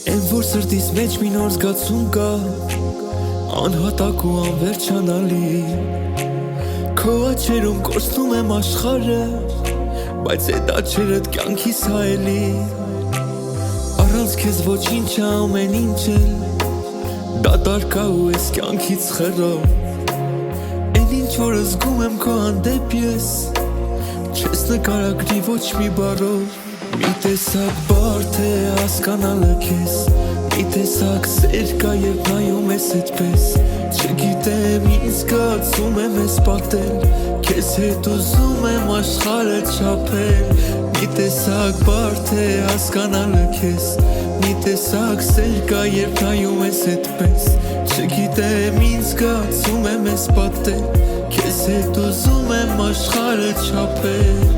Են որ սրտիս մեջ մի նոր զգացում կա, անհատակ ու անվերջանալի, քո աչերում կորցնում եմ աշխարհը, բայց այդ աչերդ կյանքիս հայելի, առանց քեզ ոչինչ է ամեն ինչ էլ, դատարկ է ու ես կյանքից խռով, այն ինչ որ զգում եմ քո հանդեպ ես, չես նկարագրի ոչ մի բառով, մի տեսակ բարդ է հասկանալը քեզ, մի տեսակ սեր կա երբ նայում ես այդպես, չգիտեմ ինչ զգացում եմ ես պատել, քեզ հետ ուզում եմ աշխարհը չափել, մի տեսակ բարդ է հասկանալը քեզ, մի տեսակ սեր կա երբ նայում ես այդպես, չգիտեմ ինչ զգացում եմ ես պատել, քեզ հետ ուզում եմ աշխարհը չափել,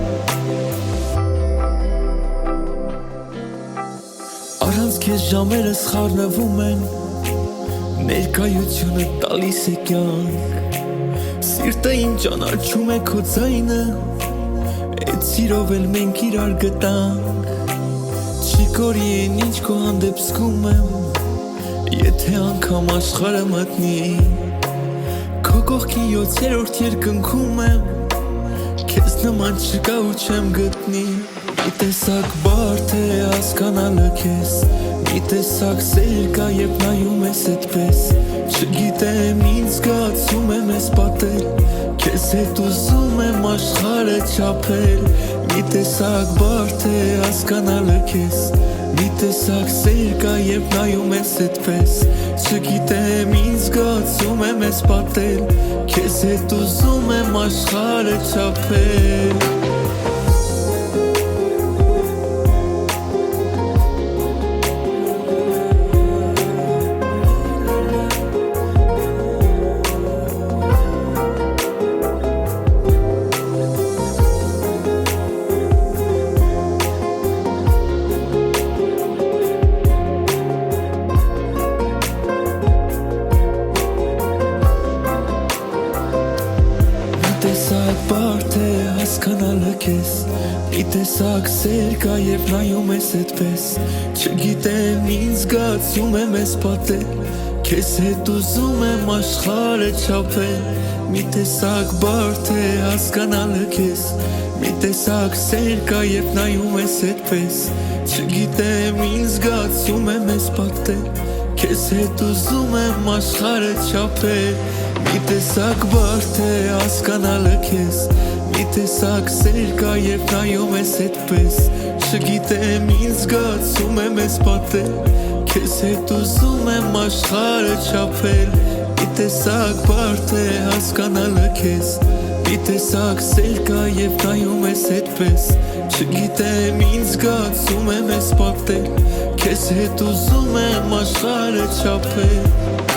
առանց քեզ ժամերս խառնվում են, ներկայությունը տալիս է կյանք, սիրտը իմ ճանաչում է քո ձայնը, այդ սիրով էլ մենք իրար գտանք, չի կորի այն ինչ քո հանդեպ զգում եմ, եթե անգամ աշխարհը մտնի, քո կողքին 7-րդ երկնքում եմ, քեզ նման չկա ու չեմ գտնի, մի տեսակ բարդ է հասկանալը քեզ, մի տեսակ սեր կա երբ նայում ես այդպես, չգիտեմ ինչ զգացում եմ ես պատել, քեզ հետ ուզում եմ աշխարհը չափել, մի տեսակ բարդ է հասկանալը քեզ, մի տեսակ սեր կա երբ նայում ես այդպես, չգիտեմ ինչ զգացում եմ ես պատել, քեզ հետ ուզում եմ աշխարհը չափել, բարդ է հասկանալը քեզ, մի տեսակ սեր կա երբ նայում ես այդպես, չգիտեմ ինչ զգացում եմ ես պատել, քեզ հետ ուզում եմ աշխարհը չափել, մի տեսակ բարդ է հասկանալը քեզ, մի տեսակ սեր կա երբ նայում ես այդպես, չգիտեմ ինչ զգացում եմ ես պատել, քեզ հետ ուզում եմ աշխարհը չափել, մի տեսակ բարդ է հասկանալը քեզ, մի տեսակ սեր կա երբ նայում ես այդպես, չգիտեմ ինչ զգացում եմ ես պատել, քեզ հետ ուզում եմ աշխարհը չափել, մի տեսակ բարդ է հասկանալը քեզ, մի տեսակ սեր կա երբ նայում ես այդպես, չգիտեմ ինչ զգացում եմ ես պատել, քեզ հետ ուզում եմ աշխարհը չափել